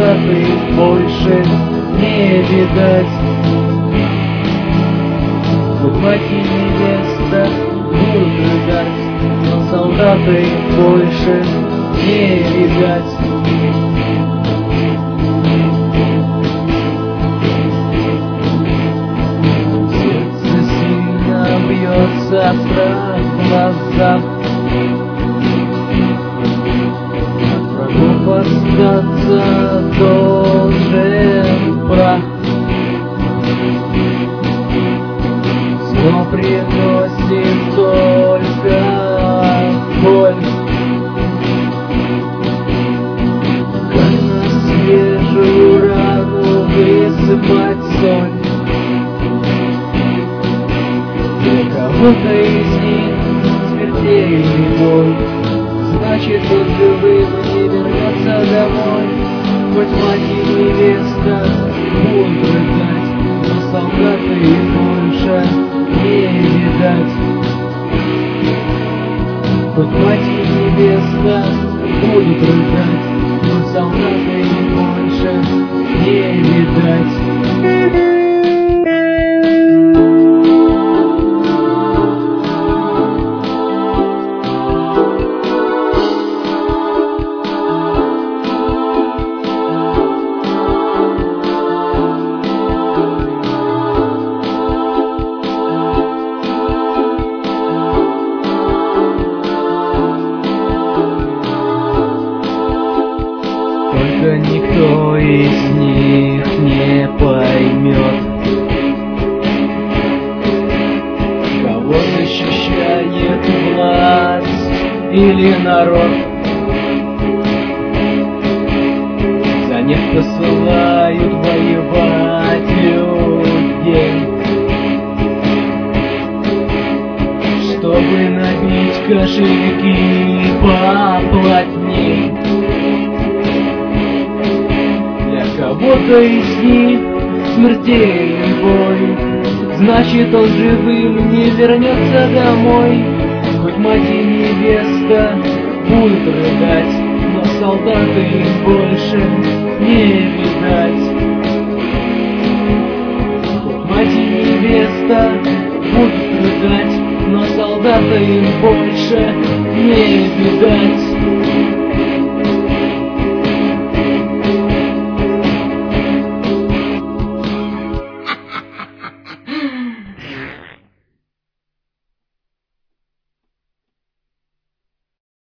солдаты больше не видать. Хоть мать и невеста будут рыдать, но солдаты больше не видать. Сердце сильно бьется, страх в глазах. От врагов остаться должен прах. Но приносит только боль. Как на свежую рану высыпать соль. Для кого-то из них смертельный бой. Значит, он живым не вернется домой. Хоть мать и невеста будут рыдать, но солдаты больше не видать. Хоть мать и невеста будут рыдать, но солдаты больше не видать. Только никто из них не поймет, кого защищает власть или народ. За них посылают воевать людей, чтобы набить кошельки поплотней. Кого-то из них смертельный бой, значит, он живым не вернется домой. Хоть мать и невеста будут рыдать, но солдаты их больше не видать. Хоть мать и невеста будут рыдать, но солдаты их больше не видать.